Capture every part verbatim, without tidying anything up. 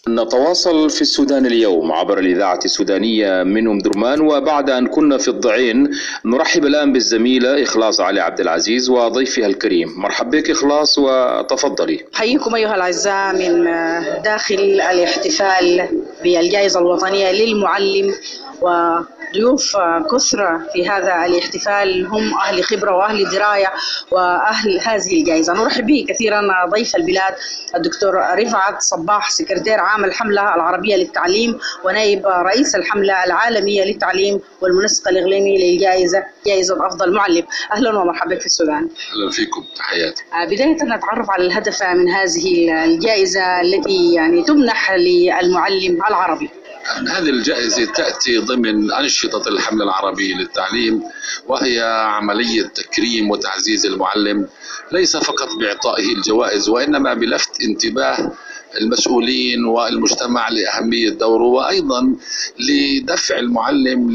نتواصل في السودان اليوم عبر الإذاعة السودانية من أم درمان، وبعد أن كنا في الضعين نرحب الآن بالزميلة إخلاص علي عبد العزيز وضيفها الكريم. مرحبا بك إخلاص وتفضلي. حييكم أيها الأعزاء من داخل الاحتفال بالجائزة الوطنية للمعلم، وضيوف كثرة في هذا الاحتفال هم أهل خبرة وأهل دراية وأهل هذه الجائزة. نرحب به كثيرا ضيف البلاد الدكتور رفعت صباح، سكرتير عام الحملة العربية للتعليم ونائب رئيس الحملة العالمية للتعليم والمنسق الإقليمي للجائزة جائزة أفضل معلم. أهلا ومرحبا في السودان. أهلا فيكم، تحياتي. بداية نتعرف على الهدف من هذه الجائزة التي يعني تمنح للمعلم العربي. هذه الجائزة تأتي ضمن أنشطة الحملة العربية للتعليم، وهي عملية تكريم وتعزيز المعلم، ليس فقط بإعطائه الجوائز وإنما بلفت انتباه المسؤولين والمجتمع لأهمية دوره، وأيضا لدفع المعلم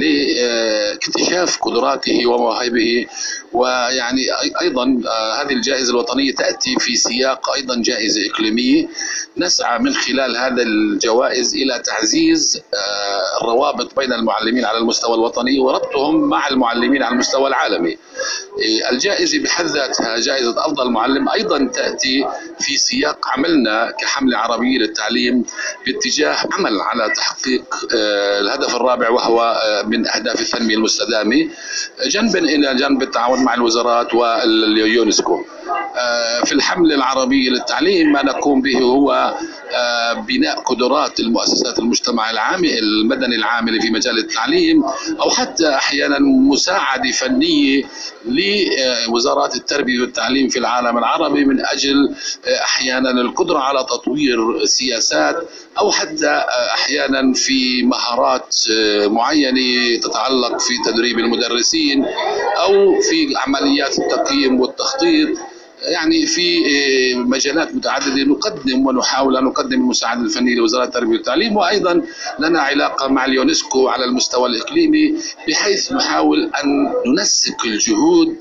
لاكتشاف قدراته ومواهبه. ويعني أيضا هذه الجائزة الوطنية تأتي في سياق أيضا جائزة إقليمية، نسعى من خلال هذا الجوائز إلى تعزيز الروابط بين المعلمين على المستوى الوطني وربطهم مع المعلمين على المستوى العالمي. الجائزة بحد ذاتها جائزة أفضل معلم أيضا تأتي في سياق عملنا كحملة عربية للتعليم باتجاه عمل على تحقيق الهدف الرابع، وهو من أهداف التنمية المستدامة، جنبا إلى جنب التعاون مع الوزارات واليونسكو. في الحملة العربية للتعليم ما نقوم به هو بناء قدرات المؤسسات المجتمع العامل المدني العامل في مجال التعليم، أو حتى أحيانا مساعدة فنية لوزارات التربية والتعليم في العالم العربي من أجل أحيانا القدرة على تطوير سياسات، أو حتى أحيانا في مهارات معينة تتعلق في تدريب المدرسين أو في عمليات التقييم والتخطيط. يعني في مجالات متعددة نقدم ونحاول أن نقدم المساعدة الفنية لوزارة التربية والتعليم، وأيضا لنا علاقة مع اليونسكو على المستوى الإقليمي، بحيث نحاول أن ننسق الجهود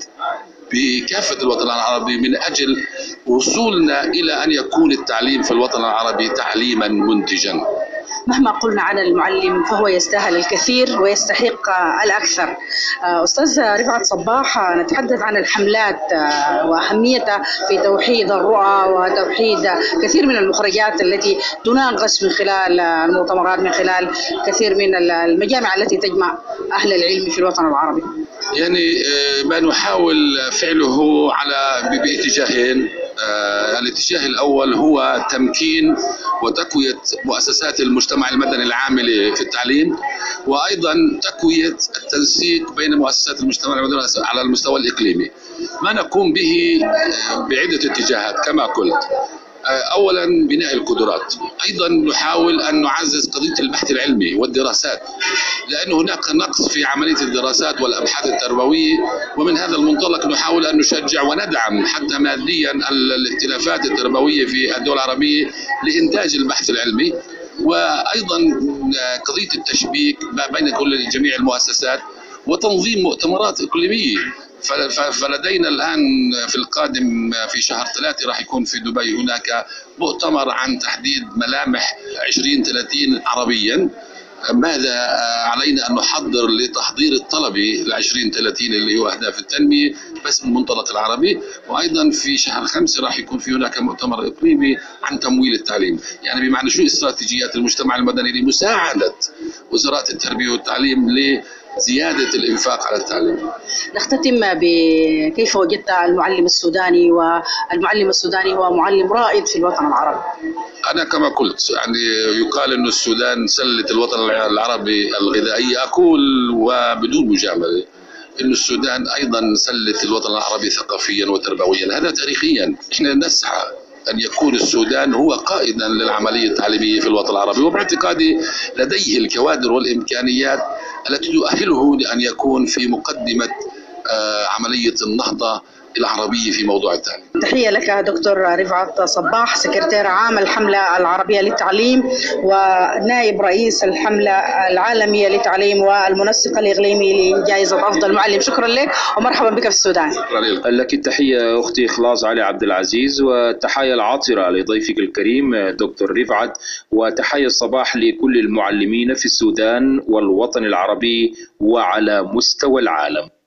بكافة الوطن العربي من أجل وصولنا إلى أن يكون التعليم في الوطن العربي تعليما منتجا. مهما قلنا عن المعلم فهو يستاهل الكثير ويستحق الأكثر. أستاذ رفعت صباح، نتحدث عن الحملات وأهميتها في توحيد الرؤى وتوحيد كثير من المخرجات التي تناقش من خلال المؤتمرات، من خلال كثير من المجامع التي تجمع أهل العلم في الوطن العربي. يعني ما نحاول فعله على باتجاهين. الاتجاه الأول هو تمكين وتقوية مؤسسات المجتمع المدني العامل في التعليم، وأيضا تقوية التنسيق بين مؤسسات المجتمع المدني على المستوى الإقليمي. ما نقوم به بعدة اتجاهات كما قلت. أولا بناء القدرات، أيضا نحاول أن نعزز قضية البحث العلمي والدراسات، لأن هناك نقص في عملية الدراسات والأبحاث التربوية، ومن هذا المنطلق نحاول أن نشجع وندعم حتى ماديا الائتلافات التربوية في الدول العربية لإنتاج البحث العلمي، وأيضا قضية التشبيك بين كل جميع المؤسسات وتنظيم مؤتمرات إقليمية. فلدينا الآن في القادم في شهر ثلاثة راح يكون في دبي هناك مؤتمر عن تحديد ملامح عشرين ثلاثين عربيا. ماذا علينا أن نحضر لتحضير الطلبة ل عشرين ثلاثين اللي هو أهداف التنمية بس من المنطلق العربي. وأيضا في شهر خمسة راح يكون في هناك مؤتمر إقليمي عن تمويل التعليم، يعني بمعنى شو استراتيجيات المجتمع المدني لمساعدة وزارات التربية والتعليم ل زيادة الإنفاق على التعليم. نختتم بكيف وجدت المعلم السوداني، والمعلم السوداني هو معلم رائد في الوطن العربي. أنا كما قلت يعني يقال أن السودان سلة الوطن العربي الغذائية، أقول وبدون مجاملة أن السودان أيضا سلة الوطن العربي ثقافيا وتربويا. هذا تاريخيا احنا نسعى أن يكون السودان هو قائدا للعملية التعليمية في الوطن العربي، وباعتقادي لديه الكوادر والإمكانيات التي تؤهله لأن يكون في مقدمة عملية النهضة العربية في موضوع التعليم. تحية لك دكتور رفعت صباح، سكرتير عام الحملة العربية للتعليم ونائب رئيس الحملة العالمية للتعليم والمنسق الإقليمي لجائزة أفضل معلم. شكرا لك ومرحبا بك في السودان. شكرا لك. لك التحية أختي إخلاص علي عبد العزيز، والتحية العاطرة لضيفك الكريم دكتور رفعت، وتحية الصباح لكل المعلمين في السودان والوطن العربي وعلى مستوى العالم.